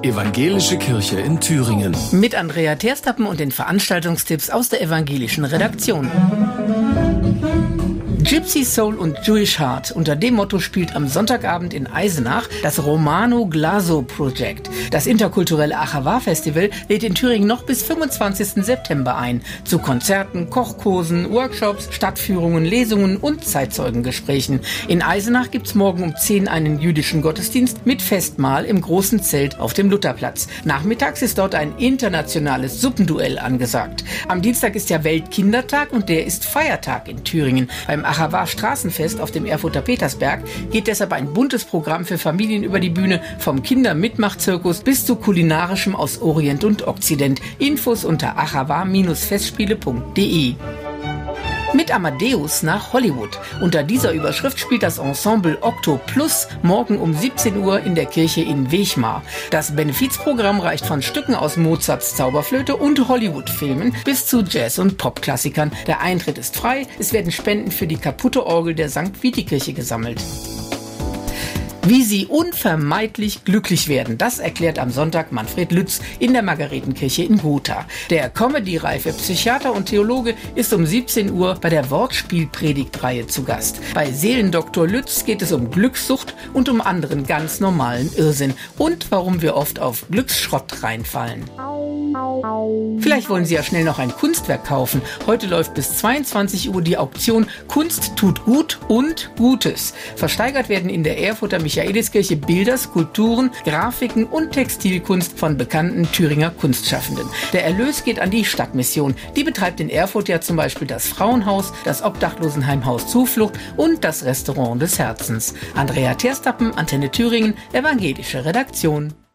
Evangelische Kirche in Thüringen. Mit Andrea Terstappen und den Veranstaltungstipps aus der evangelischen Redaktion. Gypsy Soul und Jewish Heart. Unter dem Motto spielt am Sonntagabend in Eisenach das Romano Glaso Project. Das interkulturelle Achava-Festival lädt in Thüringen noch bis 25. September ein. Zu Konzerten, Kochkursen, Workshops, Stadtführungen, Lesungen und Zeitzeugengesprächen. In Eisenach gibt's morgen um 10 einen jüdischen Gottesdienst mit Festmahl im großen Zelt auf dem Lutherplatz. Nachmittags ist dort ein internationales Suppenduell angesagt. Am Dienstag ist ja Weltkindertag und der ist Feiertag in Thüringen. Beim Achava Straßenfest auf dem Erfurter Petersberg geht deshalb ein buntes Programm für Familien über die Bühne, vom Kinder-Mitmachzirkus bis zu kulinarischem aus Orient und Okzident. Infos unter achava-festspiele.de. Mit Amadeus nach Hollywood. Unter dieser Überschrift spielt das Ensemble Octo Plus morgen um 17 Uhr in der Kirche in Wechmar. Das Benefizprogramm reicht von Stücken aus Mozarts Zauberflöte und Hollywood-Filmen bis zu Jazz- und Popklassikern. Der Eintritt ist frei. Es werden Spenden für die kaputte Orgel der St. Viti-Kirche gesammelt. Wie Sie unvermeidlich glücklich werden, das erklärt am Sonntag Manfred Lütz in der Margaretenkirche in Gotha. Der Comedy-reife Psychiater und Theologe ist um 17 Uhr bei der Wortspielpredigtreihe zu Gast. Bei Seelendoktor Lütz geht es um Glückssucht und um anderen ganz normalen Irrsinn und warum wir oft auf Glücksschrott reinfallen. Vielleicht wollen Sie ja schnell noch ein Kunstwerk kaufen. Heute läuft bis 22 Uhr die Auktion Kunst tut gut und Gutes. Versteigert werden in der Erfurter Michaeliskirche Bilder, Skulpturen, Grafiken und Textilkunst von bekannten Thüringer Kunstschaffenden. Der Erlös geht an die Stadtmission. Die betreibt in Erfurt ja zum Beispiel das Frauenhaus, das Obdachlosenheim Haus Zuflucht und das Restaurant des Herzens. Andrea Terstappen, Antenne Thüringen, evangelische Redaktion.